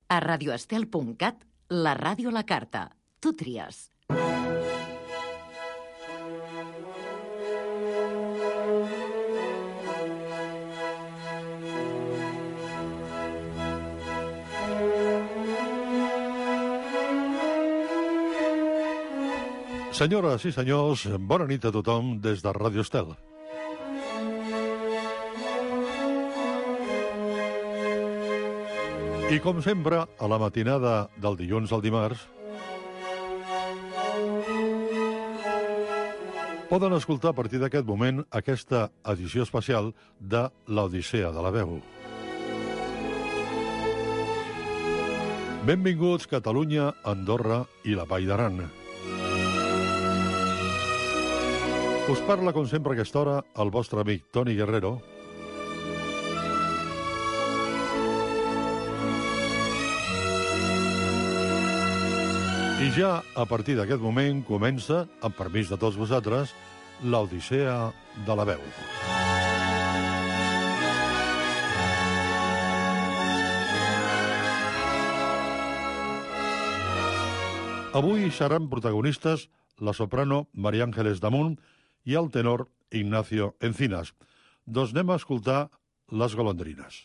A radioestel.cat, la ràdio a la carta. Tu tries. Senyores i senyors, bona nit a tothom des de Ràdio Estel. I com sempre, a la matinada del dilluns al dimarts, poden escoltar a partir d'aquest moment aquesta edició especial de l'Odissea de la Veu. Benvinguts Catalunya, Andorra i la Vall d'Aran. Us parla, com sempre, a aquesta hora, el vostre amic Toni Guerrero. I ja, a partir d'aquest moment, comença, amb permís de tots vosaltres, l'Odissea de la Veu. Avui seran protagonistes la soprano María Ángeles Damunt i el tenor Ignacio Encinas. Doncs anem a escoltar Les golondrines.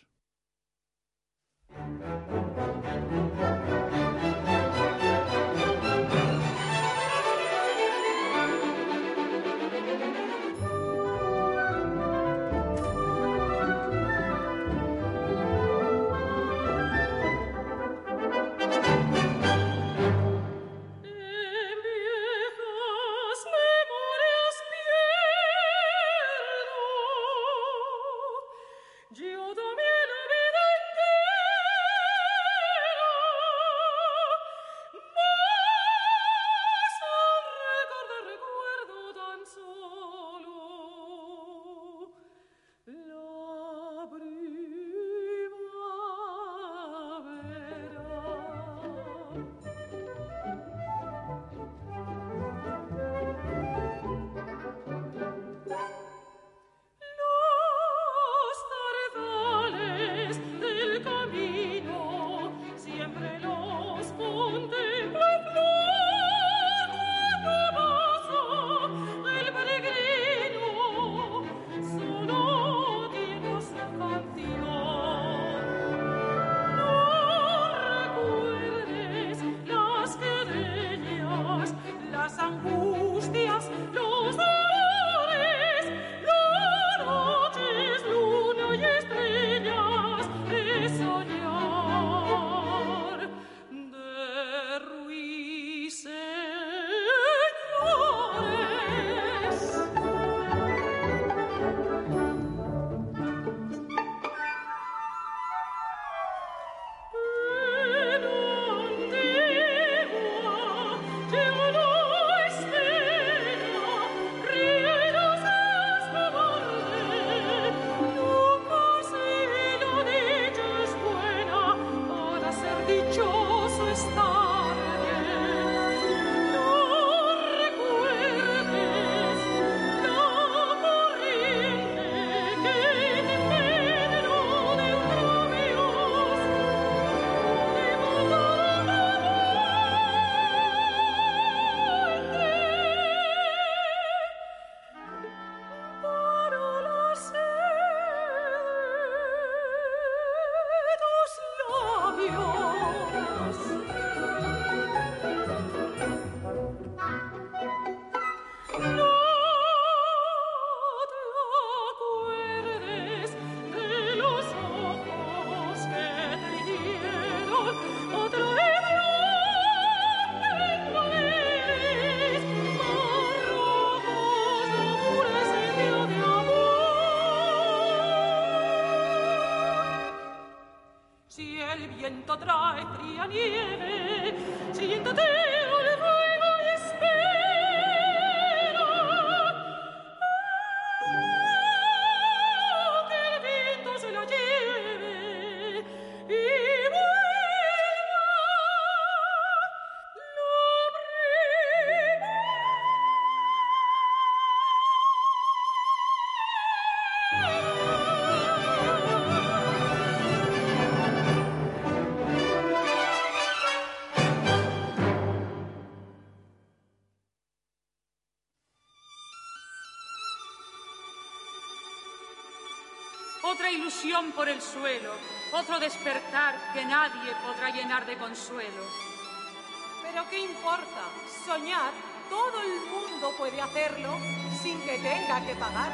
ilusión por el suelo, otro despertar que nadie podrá llenar de consuelo. Pero ¿qué importa? Soñar, todo el mundo puede hacerlo sin que tenga que pagar.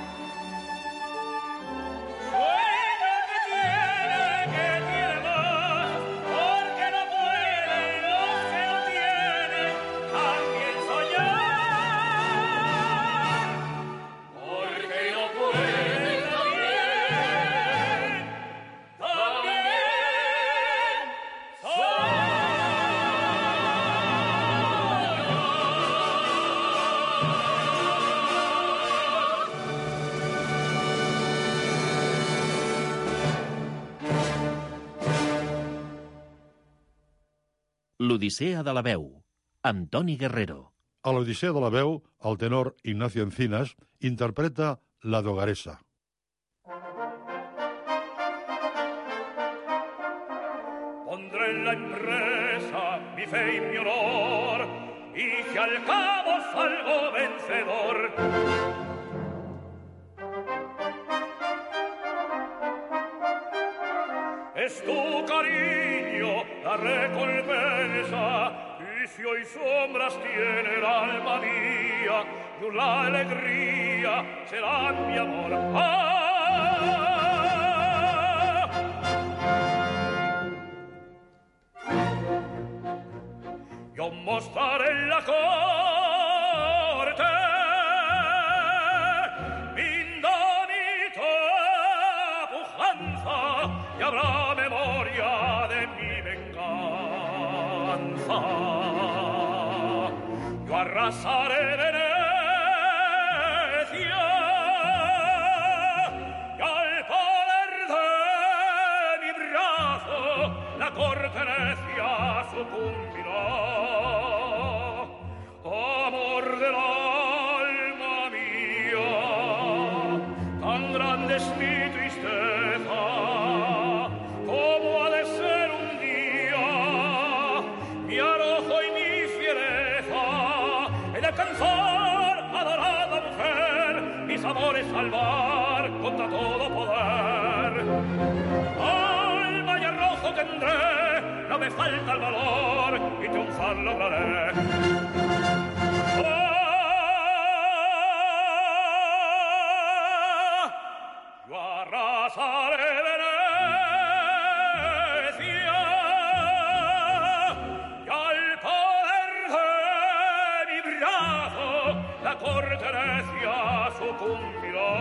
Sueño que tiene más, porque no puede los que no tienen también soñar, porque no puede también soñar. L'Odissea de la veu, amb Toni Guerrero. A l'Odissea de la veu, el tenor Ignacio Encinas interpreta La Dogaresa. Pondré en la empresa mi fe y mi honor, y que al cabo salgo vencedor. Es tu cariño la recompensa, y si hoy sombras tiene el alma mía, y la alegría será mi amor. Yo mostraré en la corte mi indómita pujanza, y habrá memoria de mi venganza. Yo arrasaré Venecia, y al poder de mi brazo la corte necia sucumbirá. Amor del alma mía, tan grande es mi tristeza, como ha de ser un día mi arrojo y mi fiereza, el alcanzar, adorada mujer, mis amores salvar contra todo poder. Alma y arrojo tendré, no me falta el valor, y triunfar lograré. Yo arrasaré Venecia, y al poder de mi brazo la corte necia sucumbirá.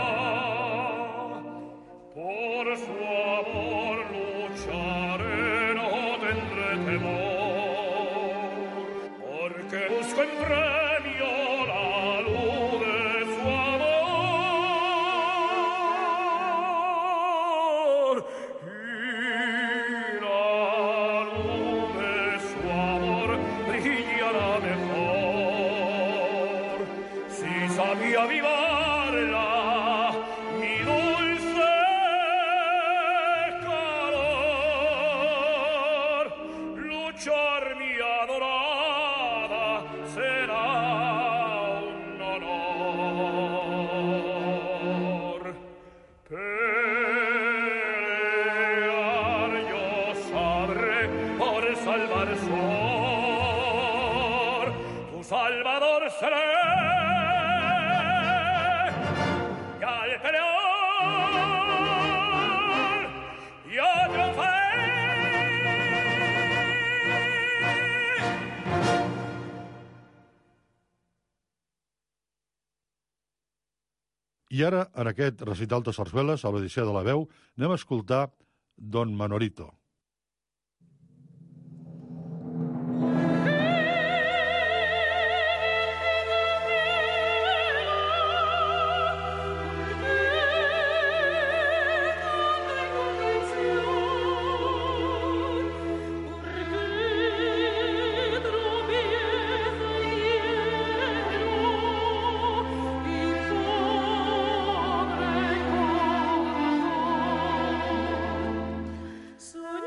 Por su amor lucharé, no tendré temor, porque busco en premio la luz de su amor, y la luz de su amor brillará mejor si sabía avivarla mi dulce calor. Luchar mi adorada será un honor. Pelear yo sabré por salvar su honor, tu salvador seré, y al pelear yo triunfaré. I ara, en aquest recital de sarsueles, a l'Odissea de la veu, anem a escoltar Don Manorito. Soñar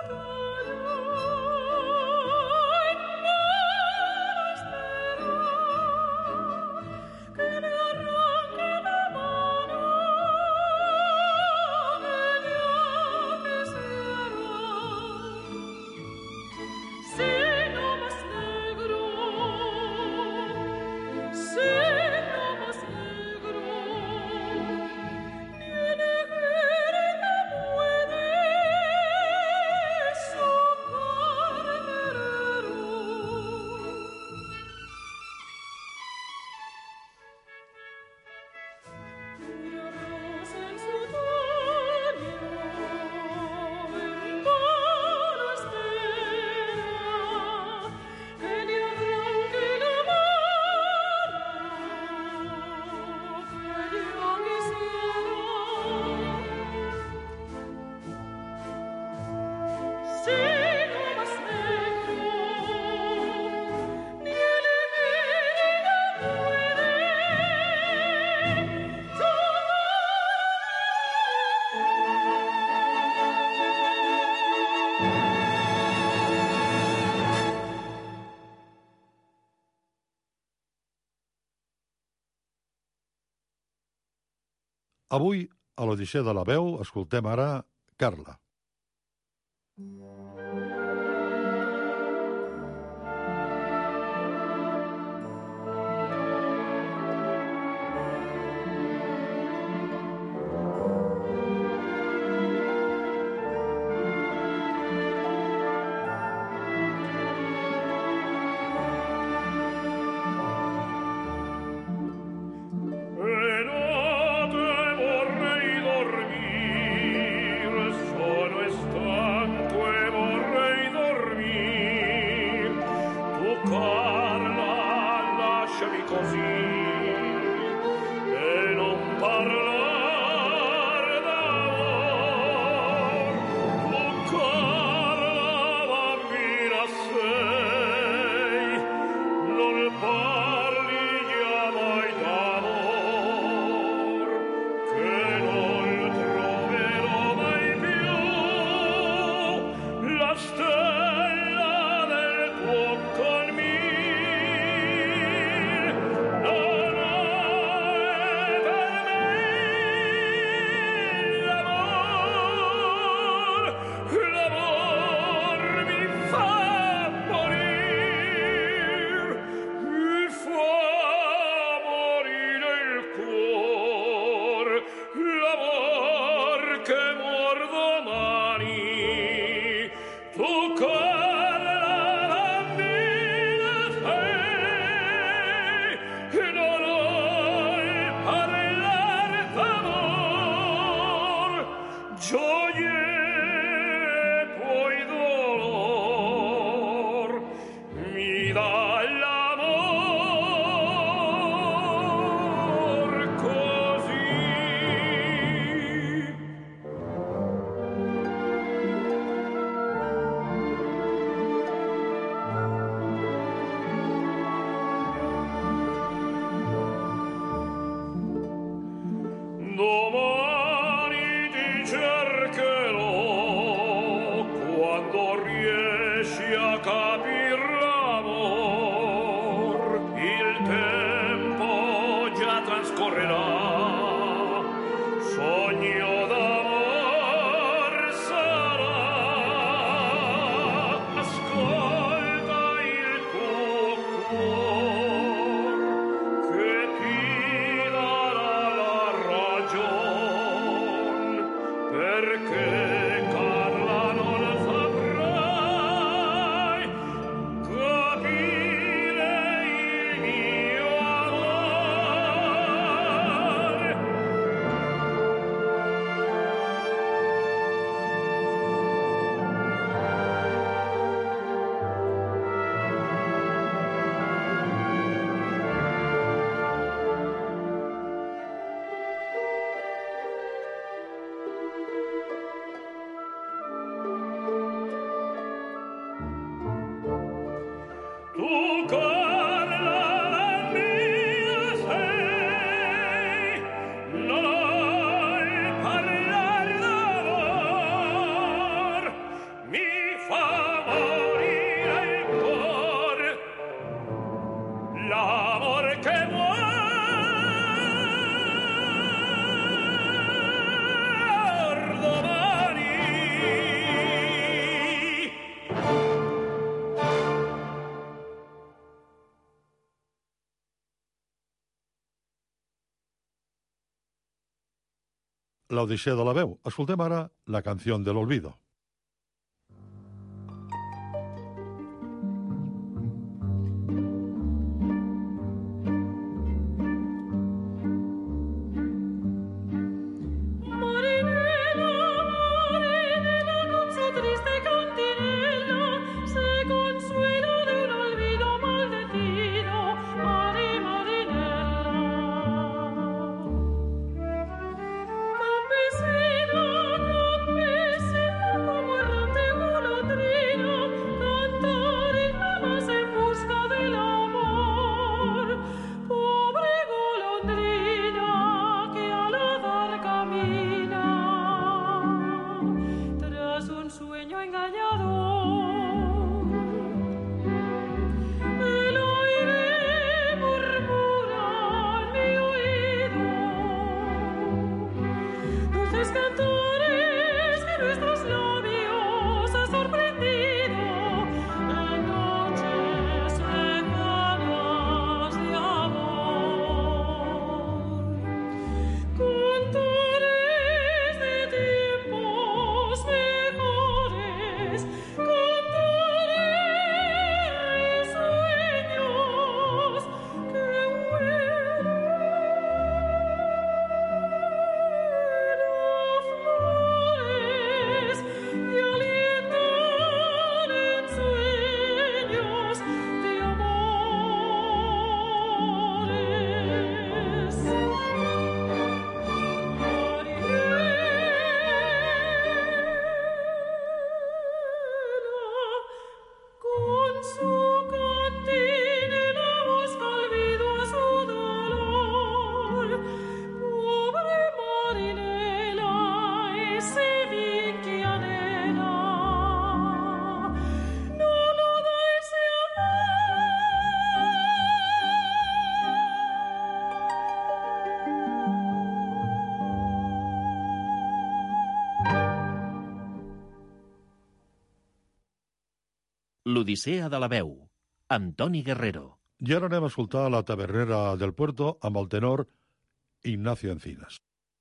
Avui, a l'Odissea de la Veu, escoltem ara Carla. Che ti darà la ragione l'Odissea de la veu. Escoltem ara la canció de l'olvido. L'Odissea de la veu, amb Toni Guerrero. I ara anem a escoltar la Tabernera del Puerto amb el tenor Ignacio Encinas.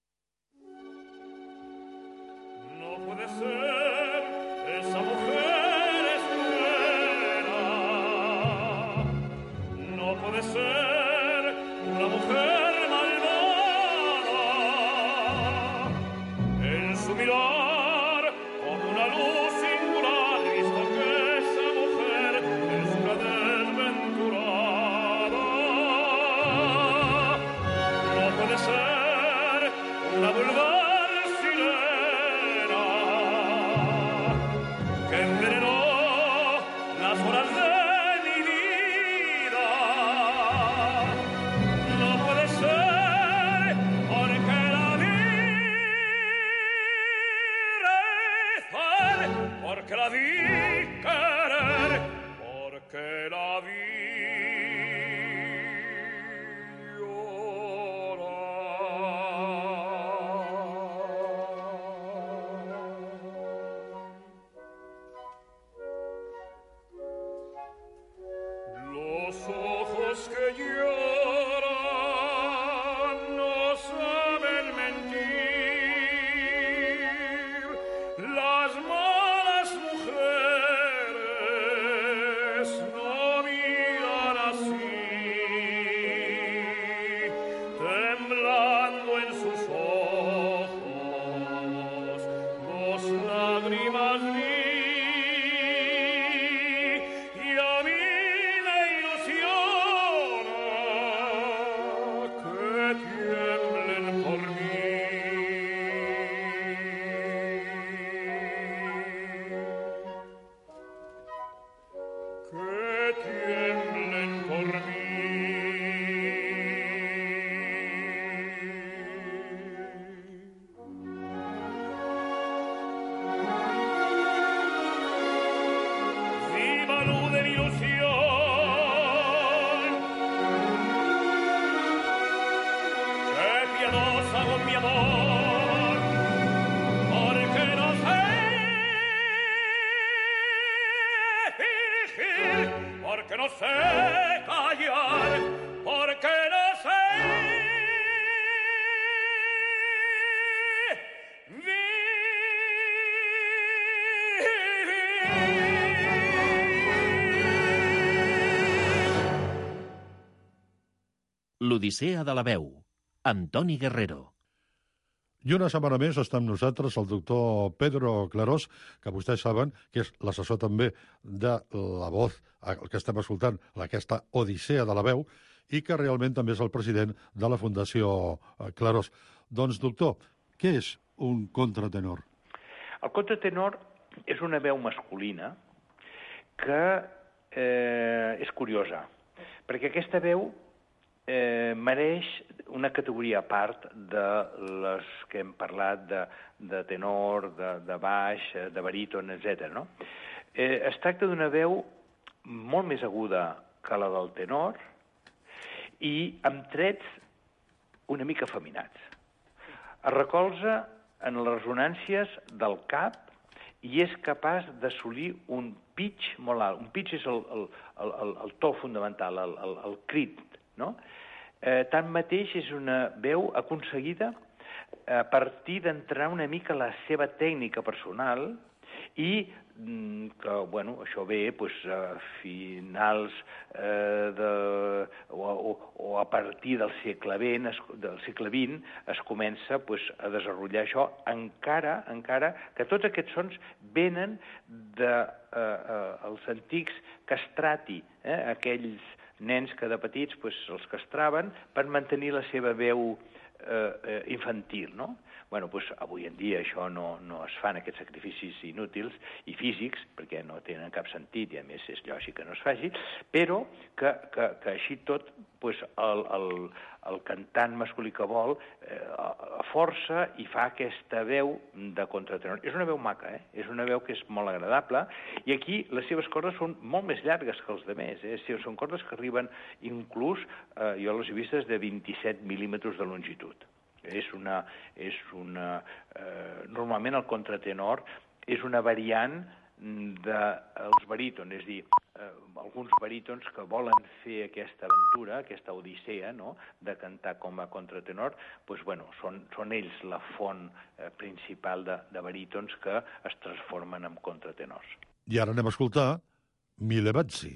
No puede ser, esa mujer es buena. No puede ser una mujer malvada. En su mirar, como una luz singular, he visto que esa mujer es una desventurada. No puede ser una vulgar sirena. L'Odissea de la veu, amb Toni Guerrero. I una setmana més està amb nosaltres el doctor Pedro Clarós, que vostès saben que és l'assessor també de La Voz, el que estem escoltant, aquesta Odissea de la veu, i que realment també és el president de la Fundació Clarós. Doncs, doctor, què és un contratenor? El contratenor és una veu masculina que és curiosa, perquè aquesta veu mereix una categoria a part de les que hem parlat de tenor, de baix, de baríton, etc. No? Es tracta d'una veu molt més aguda que la del tenor i amb trets una mica afeminats. Es recolza en les ressonàncies del cap i és capaç d'assolir un pitch molt alt. Un pitch és el to fundamental, el crit, no? Tanmateix és una veu aconseguida a partir d'entrar una mica la seva tècnica personal i que, bueno, això ve a finals o a partir del segle XX es comença a desenvolupar això, encara que tots aquests sons venen dels antics castrati, aquells nens que de petits els castraven per mantenir la seva veu infantil, no? Bueno, avui en dia això no es fan, aquests sacrificis inútils i físics, perquè no tenen cap sentit i a més és lògic que no es faci, però que així tot el cantant masculí que vol força i fa aquesta veu de contratenor. És una veu maca, és una veu que és molt agradable i aquí les seves cordes són molt més llargues que els altres, són cordes que arriben inclús, jo les he vistes de 27 mil·límetres de longitud. Normalment el contratenor és una variant dels barítons, és a dir, alguns barítons que volen fer aquesta aventura, aquesta odissea, no?, de cantar com a contratenor, són ells la font principal de barítons que es transformen en contratenors. I ara anem a escoltar Milevazzi.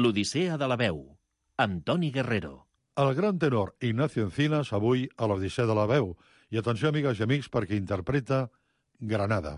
L'Odissea de la veu, amb Toni Guerrero. El gran tenor Ignacio Encinas avui a l'Odissea de la veu. I atenció, amigues i amics, perquè interpreta Granada.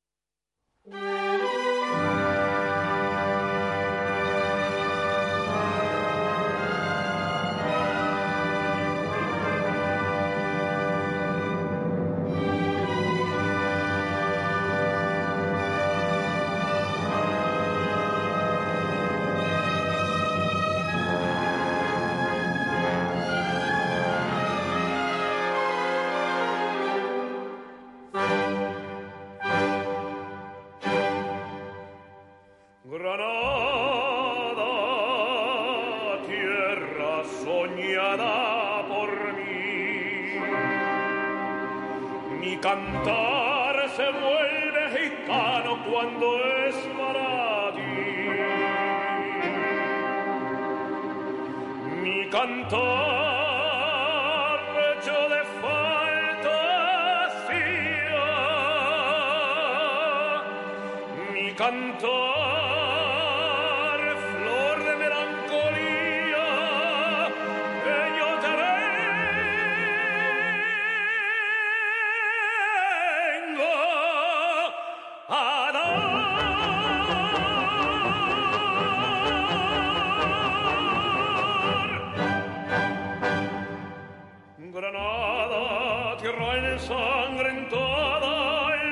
Cantar se vuelve gitano cuando es para ti. Mi cantar hecho de fantasía. Mi cantar flor de melancolía que yo te Granada, tierra ensangrentada, el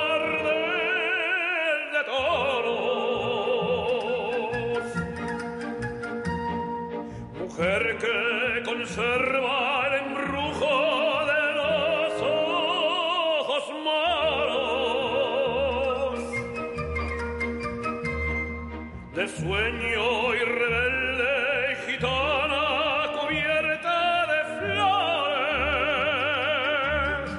tarder de toros. Mujer que conserva el embrujo de los ojos malos, de sueño y rebelde gitana cubierta de flores,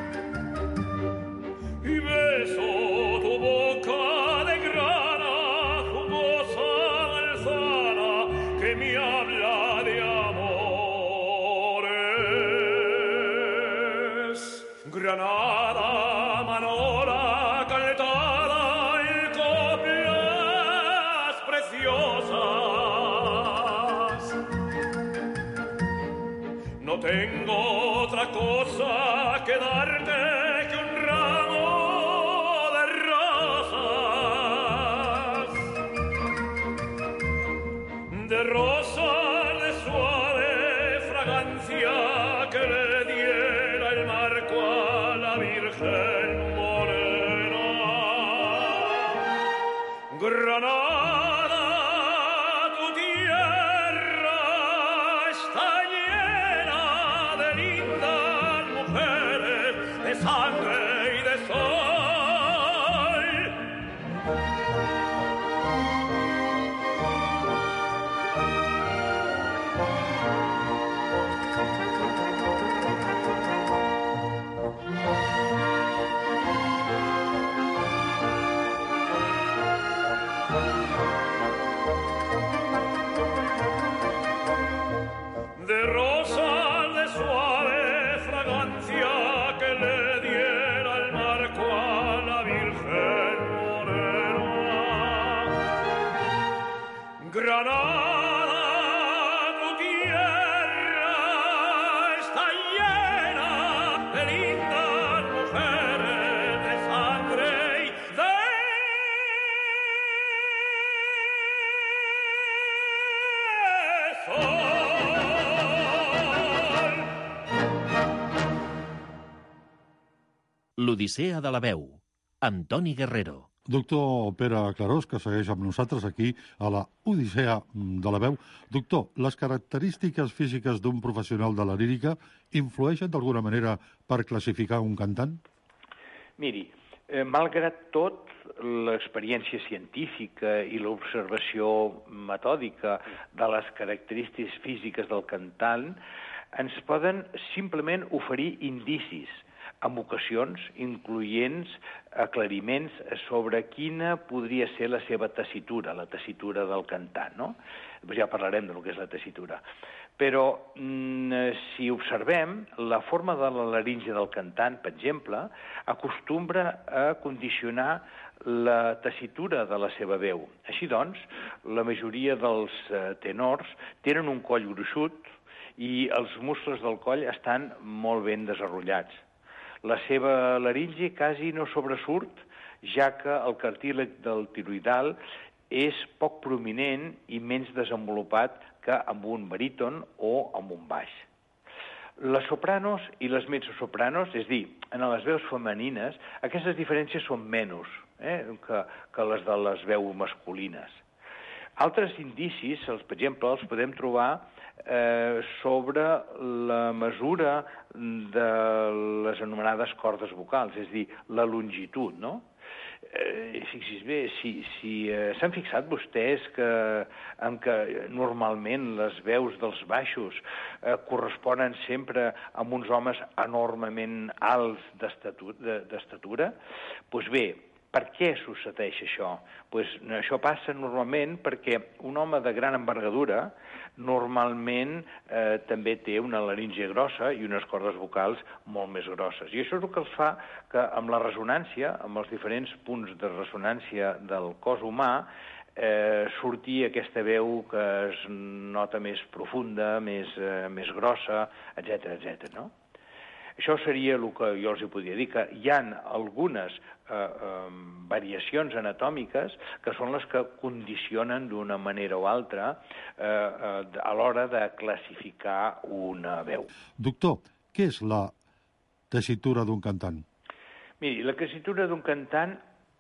y beso tu boca de grana, jugosa manzana que me habla de amores. Granada, Manora, caltada y coplas preciosas. No tengo otra cosa que darte que un ramo de rosas de suave fragancia que le diera el marco a la Virgen morena. Granada, tu tierra está llena de lindas mujeres, de sangre y de sol. De rosas de suave fragancia que le diera el marco a la Virgen morena. Granada, tu tierra está llena de lindas mujeres, de sangre y de sol. L'Odissea de la veu, amb Toni Guerrero. Doctor Pere Clarós, que segueix amb nosaltres aquí a la Odissea de la veu. Doctor, les característiques físiques d'un professional de la lírica influeixen d'alguna manera per classificar un cantant? Miri, malgrat tot, l'experiència científica i l'observació metòdica de les característiques físiques del cantant ens poden simplement oferir indicis amb ocasions incloents aclariments sobre quina podria ser la seva tessitura, la tessitura del cantant, no? Després ja parlarem del que és la tessitura. Però, si observem, la forma de la laringe del cantant, per exemple, acostumbra a condicionar la tessitura de la seva veu. Així doncs, la majoria dels tenors tenen un coll gruixut i els muscles del coll estan molt ben desenrotllats. La seva laringe quasi no sobresurt, ja que el cartílag del tiroidal és poc prominent i menys desenvolupat que amb un baríton o amb un baix. Les sopranos i les mezzosopranos, és a dir, en les veus femenines, aquestes diferències són menys que les de les veus masculines. Altres indicis, per exemple, els podem trobar sobre la mesura de les anomenades cordes vocals, és a dir, la longitud, no? Fixis bé, si s'han fixat vostès que normalment les veus dels baixos corresponen sempre amb uns homes enormement alts d'estatura, doncs bé, per què succeeix això? Això passa normalment perquè un home de gran envergadura normalment també té una laringe grossa i unes cordes vocals molt més grosses. I això és el que els fa que amb la ressonància, amb els diferents punts de ressonància del cos humà, surti aquesta veu que es nota més profunda, més grossa, etc. no? Això seria el que jo els podria dir, que hi ha algunes variacions anatòmiques que són les que condicionen d'una manera o altra a l'hora de classificar una veu. Doctor, què és la tessitura d'un cantant? Miri, la tessitura d'un cantant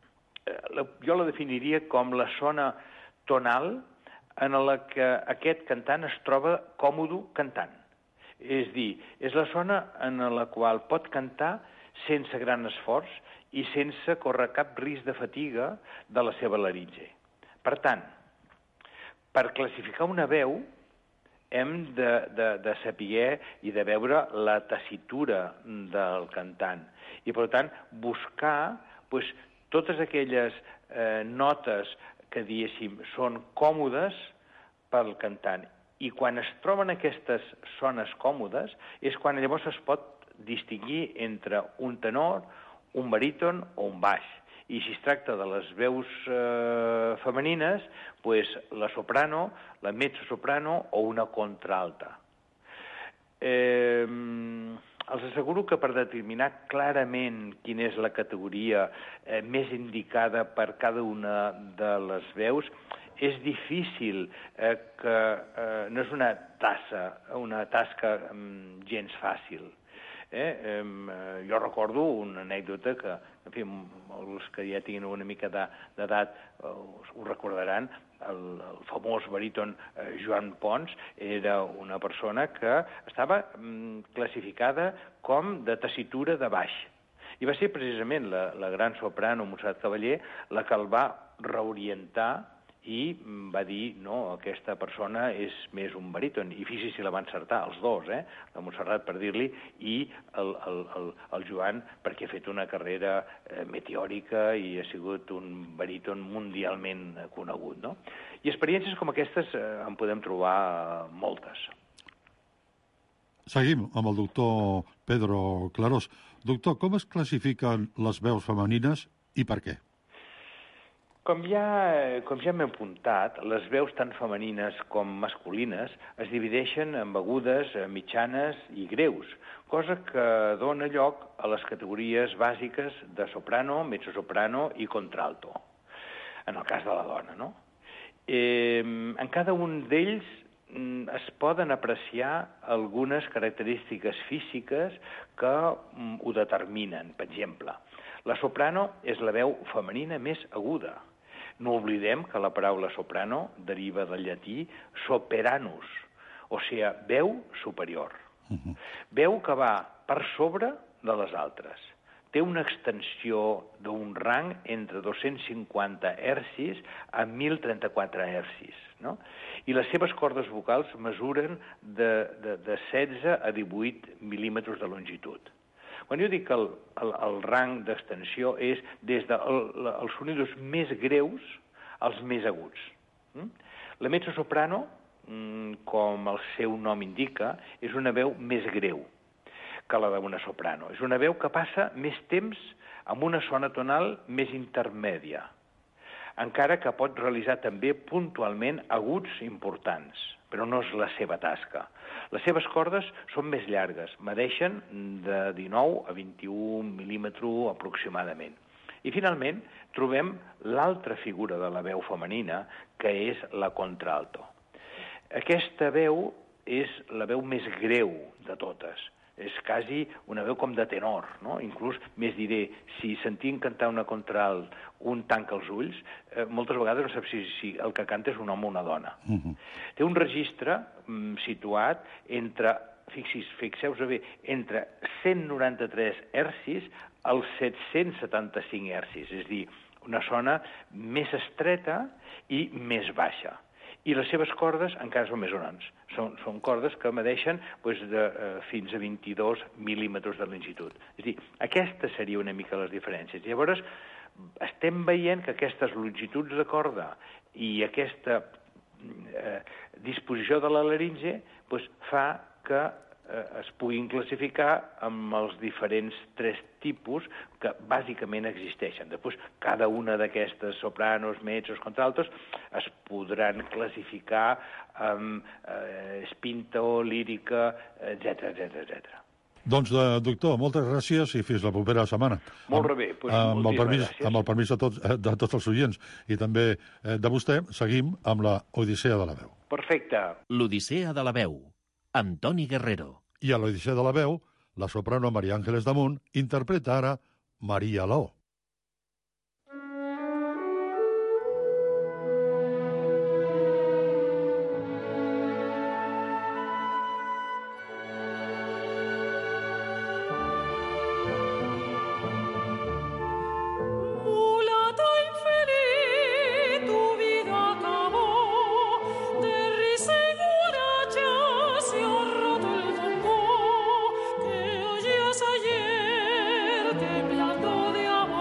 jo la definiria com la zona tonal en la que aquest cantant es troba còmode cantant. És a dir, és la zona en la qual pot cantar sense gran esforç i sense córrer cap risc de fatiga de la seva laringe. Per tant, per classificar una veu hem de saber i de veure la tessitura del cantant. I, per tant, buscar totes aquelles notes que, diguéssim, són còmodes pel cantant. I quan es troben aquestes zones còmodes és quan llavors es pot distingir entre un tenor, un baríton o un baix. I si es tracta de les veus femenines, la soprano, la mezzosoprano o una contralta. Els asseguro que per determinar clarament quina és la categoria més indicada per cada una de les veus, és difícil, no és una tasca gens fàcil. Jo recordo una anècdota que, en fi, els que ja tinguin una mica d'edat ho recordaran. El famós baríton Joan Pons era una persona que estava classificada com de tessitura de baix. I va ser precisament la gran soprano Montserrat Cavaller la que el va reorientar i va dir, no, aquesta persona és més un baríton. I fixi si la van encertar, els dos, la Montserrat per dir-li, i el Joan perquè ha fet una carrera meteòrica i ha sigut un baríton mundialment conegut, no? I experiències com aquestes en podem trobar moltes. Seguim amb el doctor Pedro Clarós. Doctor, com es classifiquen les veus femenines i per què? Com ja m'he apuntat, les veus tant femenines com masculines es divideixen en agudes, mitjanes i greus, cosa que dona lloc a les categories bàsiques de soprano, mezzosoprano i contralto, en el cas de la dona, no? En cada un d'ells es poden apreciar algunes característiques físiques que ho determinen. Per exemple, la soprano és la veu femenina més aguda. No oblidem que la paraula soprano deriva del llatí soperanus, o sigui, veu superior. Veu que va per sobre de les altres. Té una extensió d'un rang entre 250 hercis a 1.034 hercis, no? I les seves cordes vocals mesuren de 16 a 18 mil·límetres de longitud. Quan jo dic que el rang d'extensió és des dels sonidos més greus als més aguts. La mezzosoprano, com el seu nom indica, és una veu més greu que la d'una soprano. És una veu que passa més temps amb una zona tonal més intermèdia, encara que pot realitzar també puntualment aguts importants, però no és la seva tasca. Les seves cordes són més llargues, medeixen de 19 a 21 mil·límetres aproximadament. I finalment trobem l'altra figura de la veu femenina, que és la contralto. Aquesta veu és la veu més greu de totes. És quasi una veu com de tenor, no? Inclús, més diré, si sentim cantar una contralt, un tanca els ulls, moltes vegades no saps si el que canta és un home o una dona. Té un registre situat entre, fixeu-vos bé, entre 193 hercis als 775 hercis, és a dir, una zona més estreta i més baixa. I les seves cordes encara són més grans. Són cordes que medeixen fins a 22 mil·límetres de longitud. És a dir, aquestes serien una mica les diferències. Llavors, estem veient que aquestes longituds de corda i aquesta disposició de la laringe fa que es puguin classificar amb els diferents 3 tipus que bàsicament existeixen. Després, cada una d'aquestes sopranos, mezzos, contraltos es podran classificar amb spinto, lírica, etc. Doncs, doctor, moltes gràcies i fins la propera setmana. Molt bé, moltíssimes gràcies. Amb el permís de tots els oients i també de vostè, seguim amb la Odissea de la veu. Perfecte. L'Odissea de la veu, amb Toni Guerrero. I a l'Odissea de la veu, la soprano Maria Àngeles Damunt interpreta ara Maria Laó. Temblando de amor.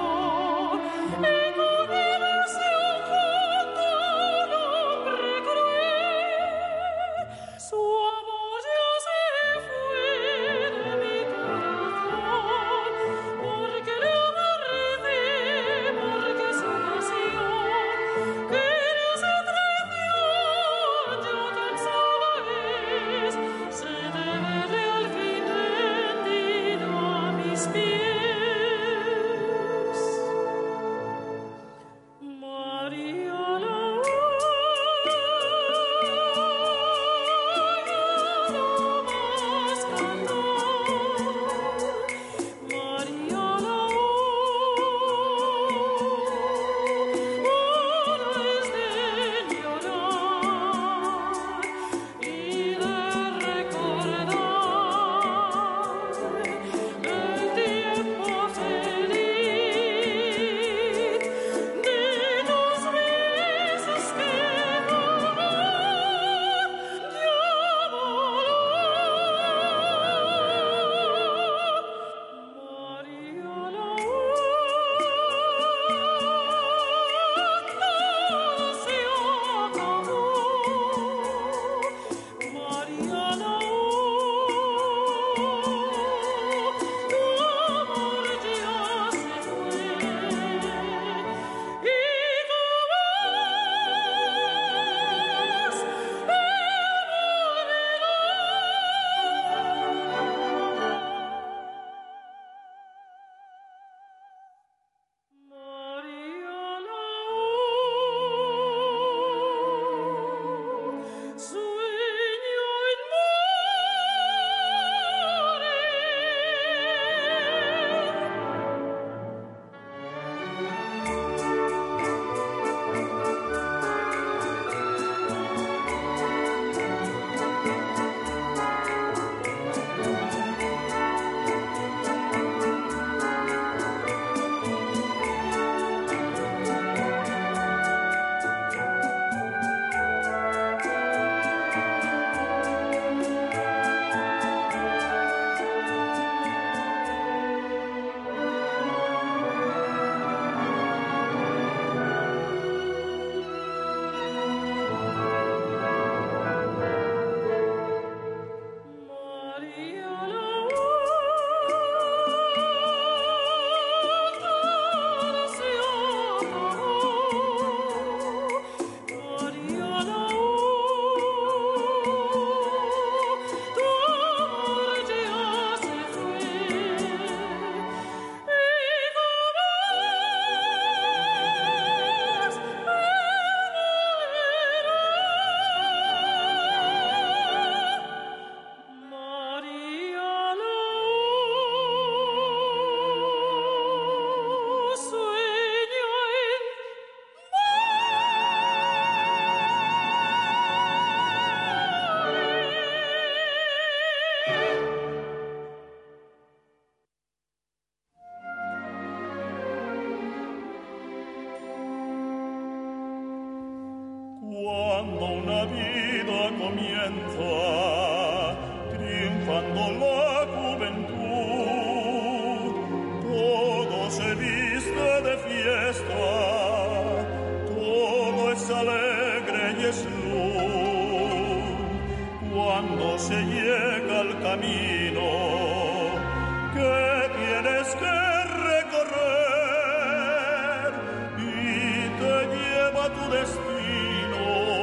comienza, triunfando la juventud, todo se viste de fiesta, todo es alegre y es luz. Cuando se llega al camino que tienes que recorrer y te lleva a tu destino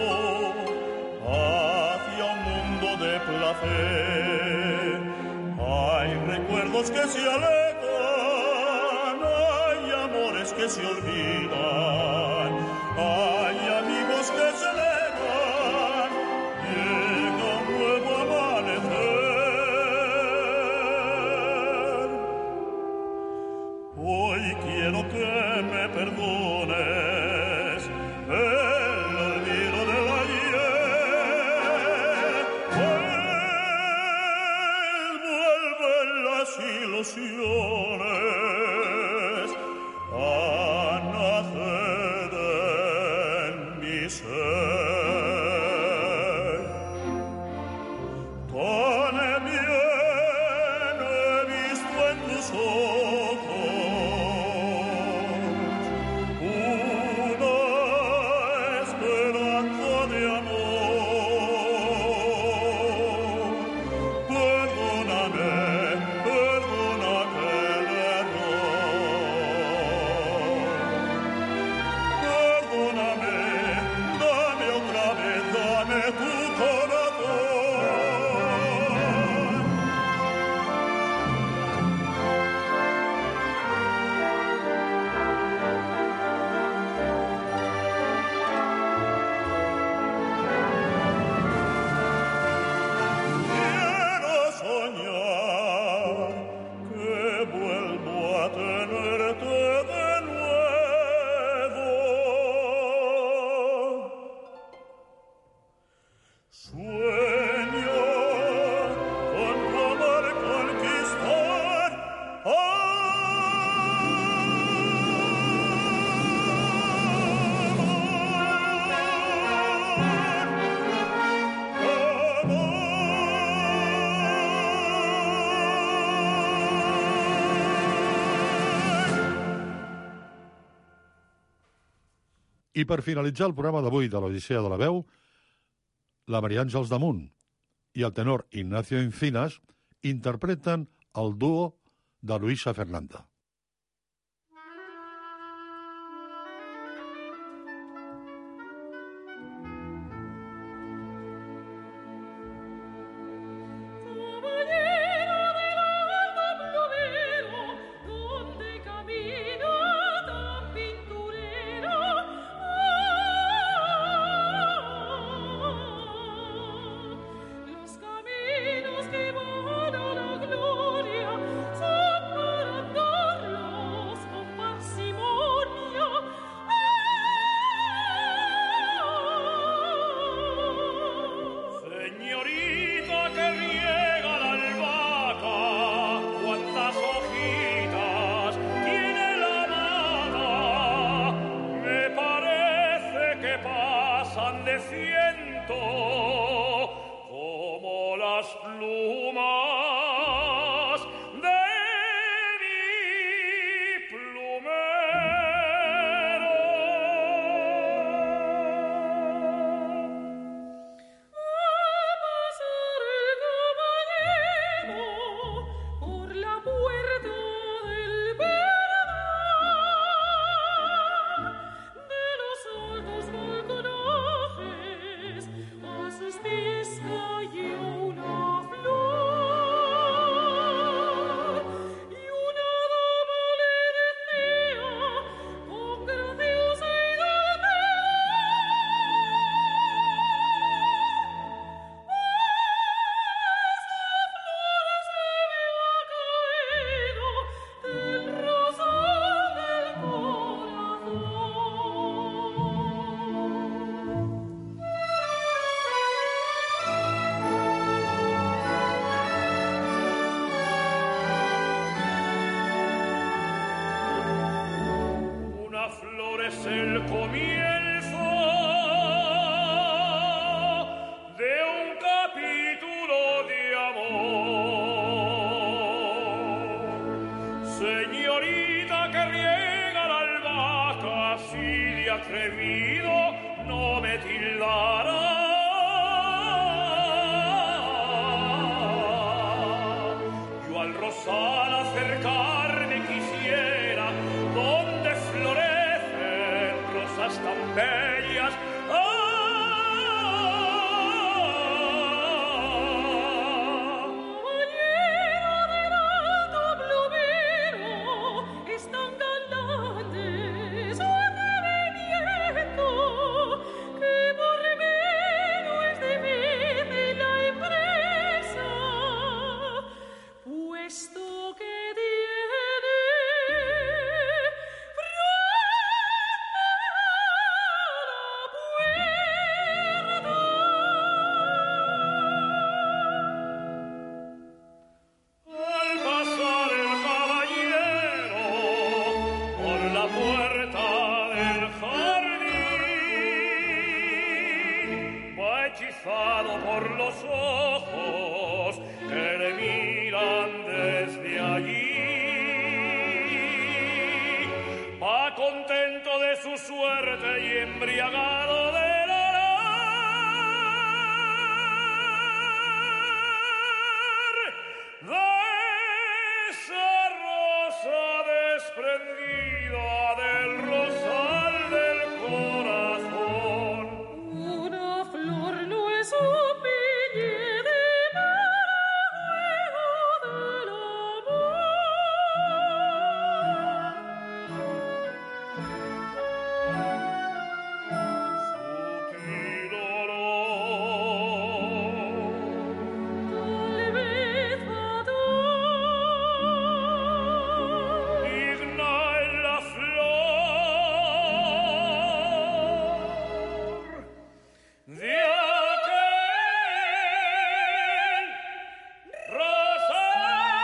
hacia un mundo de placer, hay recuerdos que se alejan, hay amores que se olvidan, hay amigos que se alejan, llega un nuevo amanecer. Hoy quiero que me perdones el olvido del ayer. Vuelven las ilusiones a nacer en mi ser. Tan bien he visto en tus ojos una esperanza de amor. Perdóname, perdóname el error. Perdóname, dame otra vez, dame tu corazón. Quiero soñar que vuelvo a tenerte de nuevo. Sueño con tu amor conquistar. I per finalitzar el programa d'avui de l'Odissea de la Veu, la Maria Àngels Damunt i el tenor Ignacio Encinas interpreten el duo de Luisa Fernanda. Caballero del alto plumero, donde camina tan pinturero, los caminos que van a la gloria son para andarlos con parsimonia. Señorita que riega la albahaca, cuántas hojitas tiene la mata, me parece que pasan de ciento como las plumas de mi plumero. Al pasar el caballero por la puerta del Verdad, de los altos balconajes a sus pies cayó una flor. atrevido no me tildará. Yo al rosal acercarme quisiera, donde florecen rosas tan bellas. Por los ojos que le miran desde allí, va contento de su suerte y embriagado del olor de esa rosa desprendida del rosal del corazón. Una flor no es un piñe de juego del Sutil olor, tal vez ador, digna en la flor de aquel rosal.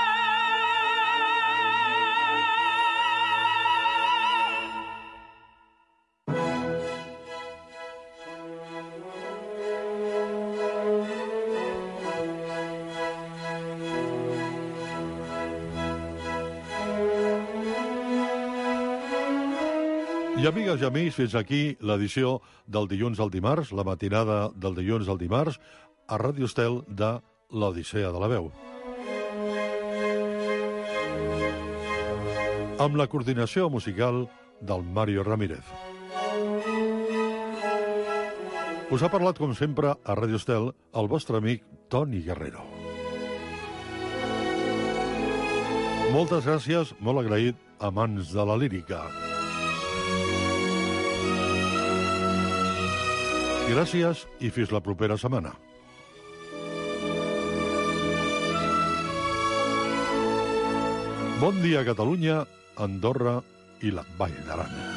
I amigues i amics, fins aquí l'edició del dilluns al dimarts, la matinada del dilluns al dimarts, a Ràdio Estel de l'Odissea de la Veu. Amb la coordinació musical del Mario Ramírez. Us ha parlat, com sempre, a Ràdio Estel, el vostre amic Toni Guerrero. Moltes gràcies, molt agraït, amants de la lírica. Gràcies i fins la propera setmana. Bon dia, Catalunya, Andorra i la Vall d'Aran.